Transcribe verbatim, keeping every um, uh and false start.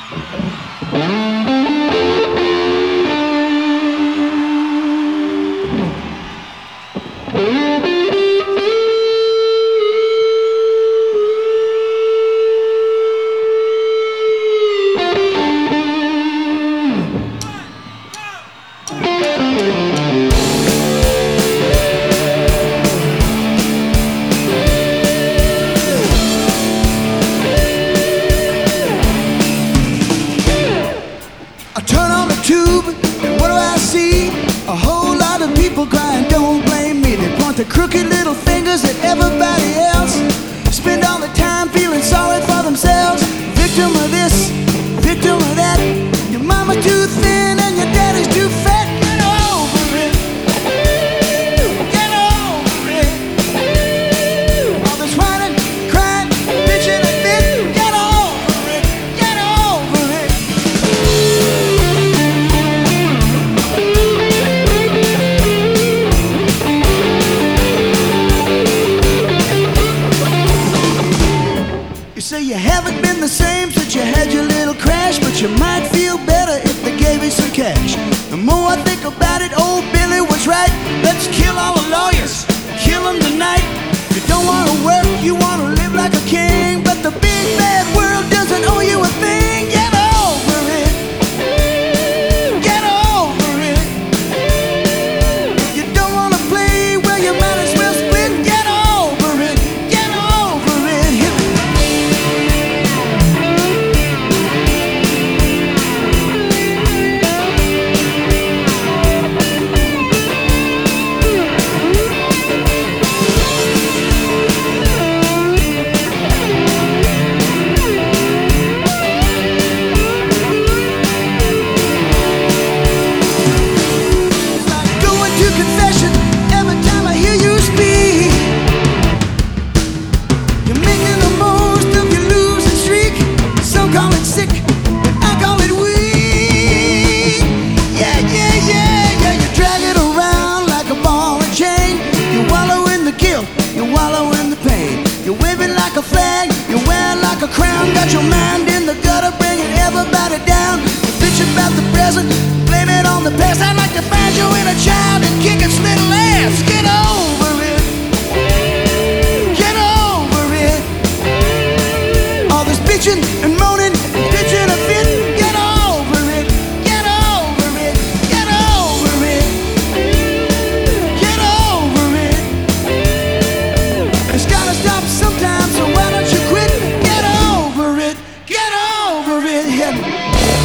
I turn on the tube, and what do I see? A whole lot of people crying, don't blame me. They point their crooked little fingers at everybody else. Spend all the time feeling sorry for themselves. Victim of this, victim of that. Your mama's too thin and your daddy's too fat. Get over it. Get over it. All this whining, crying, bitching and fit. Get over it. Get over it. You say you haven't been the same since you had your little crash, but you might feel better if they gave you some cash. The more I think about it, old Billy was right. Let's kill all the lawyers, kill them tonight. You don't want to work, you want to live like a king, but the big bad world doesn't owe you a thing. Get over it. Get over it. You don't want to play, well you might as well split. Get over it. Get over it. Hit me. Going to confession every time I hear you speak. You're making the most of your losing streak. Some call it sick, but I call it weak. Yeah, yeah, yeah, yeah. You drag it around like a ball and chain. You wallow in the guilt, you wallow in the pain. You're waving like a flag, you're wearing like a crown. Got your mind in the gutter, bringing everybody down. You bitch about the present, blame it on the past. I'd like to find you in a child and kick its little ass. Get over it. Get over it. All this bitching and moaning and pitching a fit. Get over it. Get over it. Get over it. Get over it. It's gotta stop sometime, so why don't you quit? Get over it. Get over it. Hit me.